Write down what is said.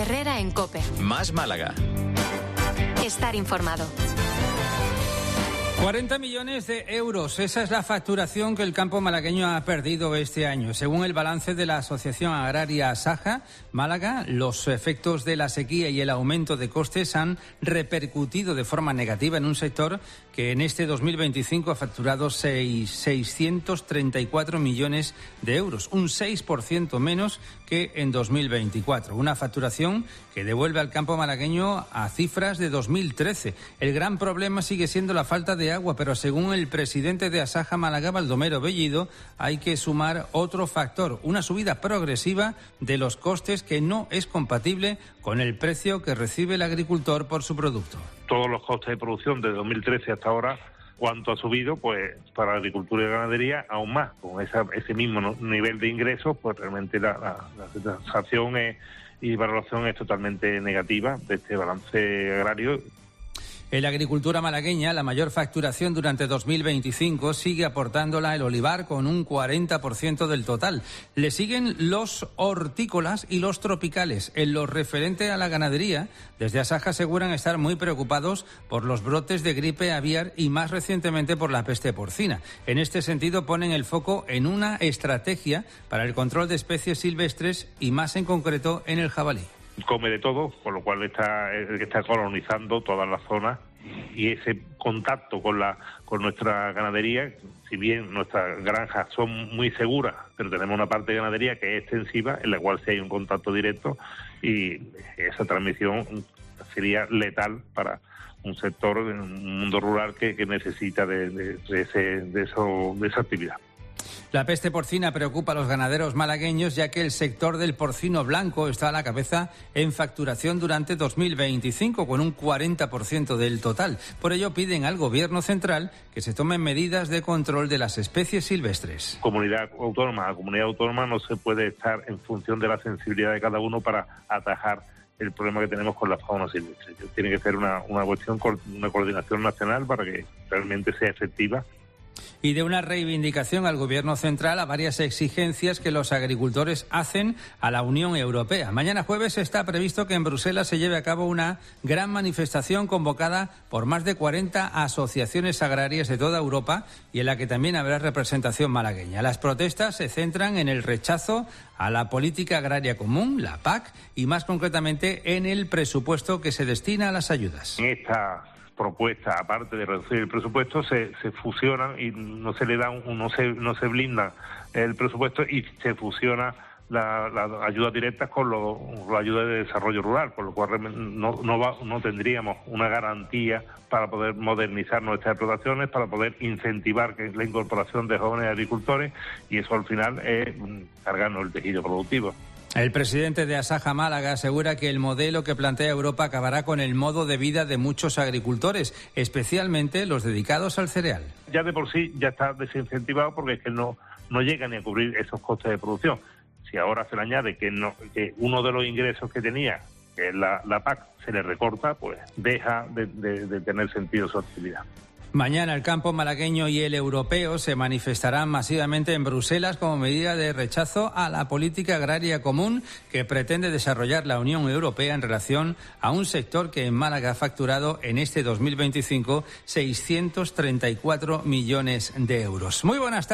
Herrera en COPE. Más Málaga. Estar informado. 40 millones de euros, esa es la facturación que el campo malagueño ha perdido este año. Según el balance de la Asociación Agraria Saja Málaga, los efectos de la sequía y el aumento de costes han repercutido de forma negativa en un sector que en este 2025 ha facturado 634 millones de euros, un 6% menos que en 2024. Una facturación que devuelve al campo malagueño a cifras de 2013. El gran problema sigue siendo la falta de agua, pero según el presidente de Asaja Málaga, Baldomero Bellido, hay que sumar otro factor, una subida progresiva de los costes que no es compatible con el precio que recibe el agricultor por su producto. Todos los costes de producción de 2013 hasta ahora, cuánto ha subido, pues para la agricultura y ganadería aún más. Con ese mismo nivel de ingresos, pues realmente la sensación y valoración es totalmente negativa de este balance agrario. En la agricultura malagueña, la mayor facturación durante 2025 sigue aportándola el olivar con un 40% del total. Le siguen los hortícolas y los tropicales. En lo referente a la ganadería, desde Asaja aseguran estar muy preocupados por los brotes de gripe aviar y más recientemente por la peste porcina. En este sentido ponen el foco en una estrategia para el control de especies silvestres y más en concreto en el jabalí. Come de todo, con lo cual está colonizando todas las zonas, y ese contacto con nuestra ganadería, si bien nuestras granjas son muy seguras, pero tenemos una parte de ganadería que es extensiva, en la cual sí hay un contacto directo, y esa transmisión sería letal para un sector, un mundo rural que necesita de esa actividad. La peste porcina preocupa a los ganaderos malagueños, ya que el sector del porcino blanco está a la cabeza en facturación durante 2025, con un 40% del total. Por ello piden al Gobierno central que se tomen medidas de control de las especies silvestres. Comunidad autónoma no se puede estar en función de la sensibilidad de cada uno para atajar el problema que tenemos con la fauna silvestre. Tiene que ser una coordinación nacional para que realmente sea efectiva. Y de una reivindicación al Gobierno central a varias exigencias que los agricultores hacen a la Unión Europea. Mañana jueves está previsto que en Bruselas se lleve a cabo una gran manifestación convocada por más de 40 asociaciones agrarias de toda Europa y en la que también habrá representación malagueña. Las protestas se centran en el rechazo a la política agraria común, la PAC, y más concretamente en el presupuesto que se destina a las ayudas. Esta propuesta, aparte de reducir el presupuesto, se fusionan y no se le da no se blinda el presupuesto y se fusiona las ayudas directas con la ayuda de desarrollo rural, por lo cual no tendríamos una garantía para poder modernizar nuestras explotaciones, para poder incentivar la incorporación de jóvenes agricultores, y eso al final es cargarnos el tejido productivo. El presidente de Asaja Málaga asegura que el modelo que plantea Europa acabará con el modo de vida de muchos agricultores, especialmente los dedicados al cereal. Ya de por sí ya está desincentivado porque es que no llega ni a cubrir esos costes de producción. Si ahora se le añade que uno de los ingresos que tenía, que es la PAC, se le recorta, pues deja de tener sentido su actividad. Mañana el campo malagueño y el europeo se manifestarán masivamente en Bruselas como medida de rechazo a la política agraria común que pretende desarrollar la Unión Europea en relación a un sector que en Málaga ha facturado en este 2025 634 millones de euros. Muy buenas tardes.